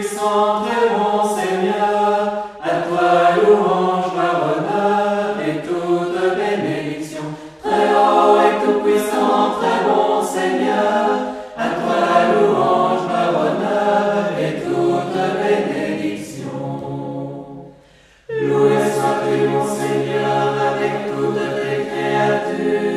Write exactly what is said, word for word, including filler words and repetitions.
tout-puissant, très bon Seigneur, à toi louange, gloire, honneur et toute bénédiction. Très haut et tout-puissant, très bon Seigneur, à toi louange, gloire, honneur et toute bénédiction. Loué sois-tu, mon Seigneur, avec toutes tes créatures.